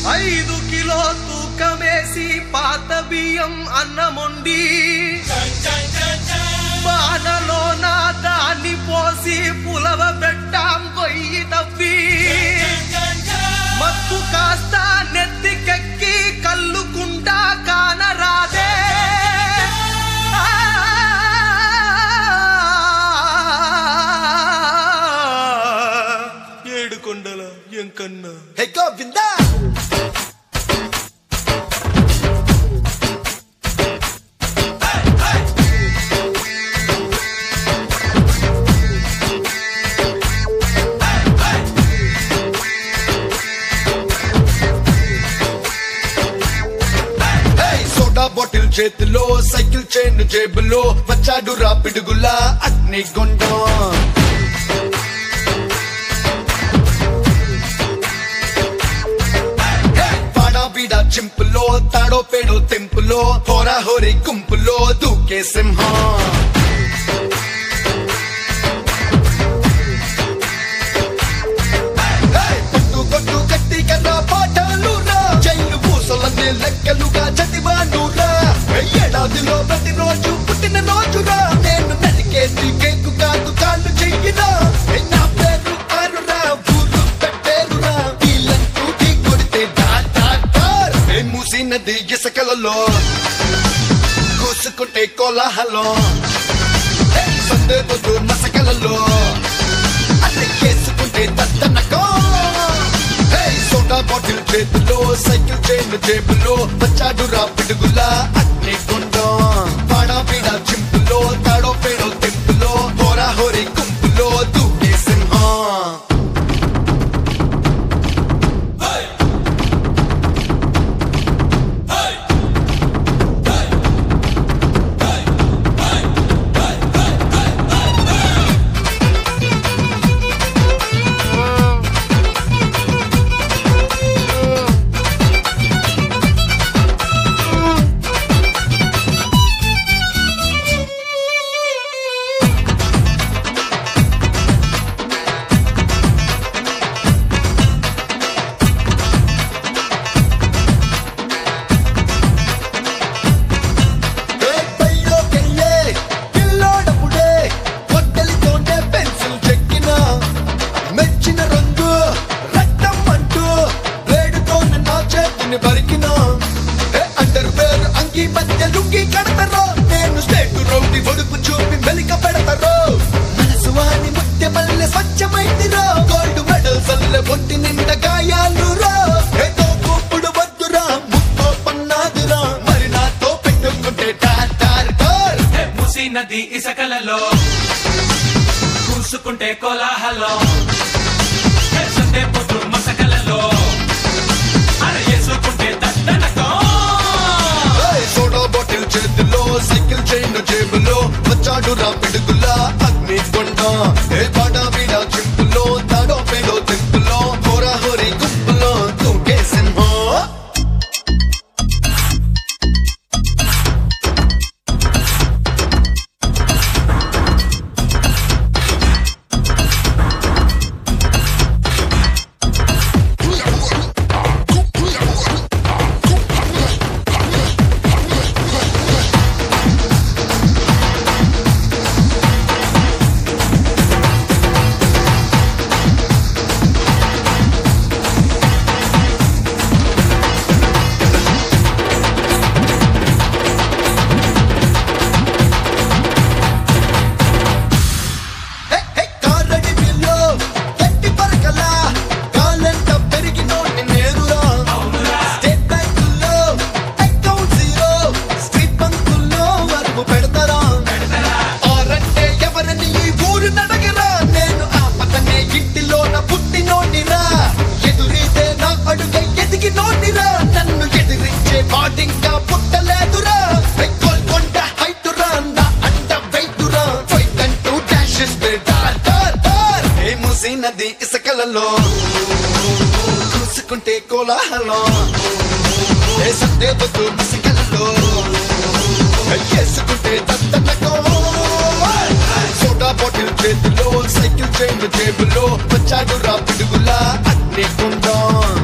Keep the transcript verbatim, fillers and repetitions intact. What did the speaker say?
ఐదు కిలో తూకమేసి పాత బియ్యం అన్నమొండి బాణలో నా దాన్ని పోసి పులవ పెట్టాం గొయ్యి తవ్వి మత్తు కాస్త నెత్తికెక్కి కల్లుకుంటా కానరాదే ఏడుకొండల ఎంకన్నా హే గోవిందా బాటిల్ చేతిలో సైకిల్ చైన్ జేబులో వచ్చాడు రా పిడుగులా అగ్ని గుండం పాడాబీడా చింపులో తాడో పేడో తెంపులో హోరా హోరీ గుంపులో దూకే సింహం పట్టు కొట్టు కట్టి కన్నా పాఠాలు రా జైలు పూసలన్నీ లెక్కలుగా చదివాను ఏడాదిలో ప్రతిరోజు పుట్టిన రోజురా నేను నరికేసి కేకు కాదు కాళ్ళు చెయ్యిరా నా పేరు కారురా ఊరు పెట్టేరురా వీళ్ళంటూ ఢీ కొడితే డార్ మూసి నది ఇసుకలలో కూసుకుంటే కోలాహలం సందేహదు మసకలలో అదే కేసుకుంటే దత్తనకం సోడా బాటిల్ చేతిలో సైకిల్ చైన్ జేబులో వచ్చాడు రా పిడుగులా అగ్ని గుండం పాడాబీడా చింపులో తాడో పేడో తెంపులో హోరా హోరీ గుంపులో దూకే సింహం నది ఇసకలలో కూసుకుంటే కోలాహలం పొద్దు మసకలలో అరయేసుకుంటే దత్తనకం సోడా బాటిల్ చేతిలో సైకిల్ చైన్ జేబులో వచ్చాడు రా పిడుగులా అగ్ని గుండం ఏ పాడాబీడా చింపులో తాడో పేడో తెంపులో హోరా హోరీ గుంపులో దూకే సింహం నది ఇసకలలో కూసుకుంటే కోలాహలం సందేహదు మసకలలో వేసుకుంటే దత్తనకం సోడా బాటిల్ చేతిలో సైకిల్ చైన్ జేబులో వచ్చాడు రా పిడుగులా అగ్ని గుండం